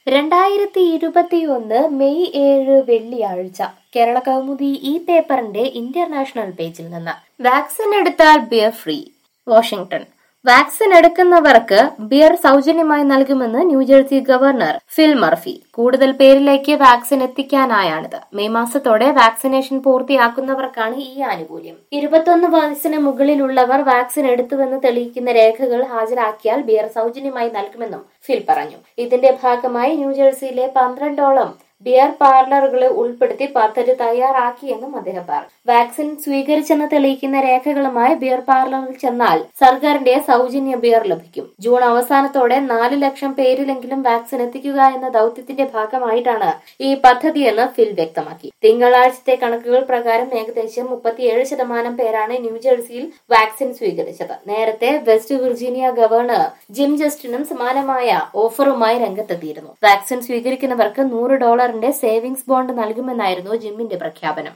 2021 May 7 വെള്ളിയാഴ്ച കേരള കൗമുദി ഈ പേപ്പറിന്റെ ഇന്റർനാഷണൽ പേജിൽ നിന്ന് വാക്സിൻ എടുത്താൽ ബിയർ ഫ്രീ. വാഷിംഗ്ടൺ. വാക്സിൻ എടുക്കുന്നവർക്ക് ബിയർ സൗജന്യമായി നൽകുമെന്ന് ന്യൂജേഴ്സി ഗവർണർ ഫിൽ മർഫി. കൂടുതൽ പേരിലേക്ക് വാക്സിൻ എത്തിക്കാനായാണിത്. മെയ് മാസത്തോടെ വാക്സിനേഷൻ പൂർത്തിയാക്കുന്നവർക്കാണ് ഈ ആനുകൂല്യം. 21 വയസ്സിന് മുകളിലുള്ളവർ വാക്സിൻ എടുത്തുവെന്ന് തെളിയിക്കുന്ന രേഖകൾ ഹാജരാക്കിയാൽ ബിയർ സൗജന്യമായി നൽകുമെന്നും ഫിൽ പറഞ്ഞു. ഇതിന്റെ ഭാഗമായി ന്യൂജേഴ്സിയിലെ 12ഓളം ബിയർ പാർലറുകളെ ഉൾപ്പെടുത്തി പദ്ധതി തയ്യാറാക്കിയെന്നും അദ്ദേഹം പറഞ്ഞു. വാക്സിൻ സ്വീകരിച്ചെന്ന് തെളിയിക്കുന്ന രേഖകളുമായി ബിയർ പാർലറിൽ ചെന്നാൽ സർക്കാരിന്റെ സൗജന്യ ബിയർ ലഭിക്കും. ജൂൺ അവസാനത്തോടെ 4 ലക്ഷം പേരിലെങ്കിലും വാക്സിൻ എത്തിക്കുക എന്ന ദൌത്യത്തിന്റെ ഭാഗമായിട്ടാണ് ഈ പദ്ധതിയെന്ന് ഫിൽ വ്യക്തമാക്കി. തിങ്കളാഴ്ചത്തെ കണക്കുകൾ പ്രകാരം ഏകദേശം 37% പേരാണ് ന്യൂജേഴ്സിയിൽ വാക്സിൻ സ്വീകരിച്ചത്. നേരത്തെ വെസ്റ്റ് വിർജീനിയ ഗവർണർ ജിം ജസ്റ്റിനും സമാനമായ ഓഫറുമായി രംഗത്തെത്തിയിരുന്നു. വാക്സിൻ സ്വീകരിക്കുന്നവർക്ക് $100 സേവിംഗ്സ് ബോണ്ട് നൽകുമെന്നായിരുന്നു ജിമ്മിന്റെ പ്രഖ്യാപനം.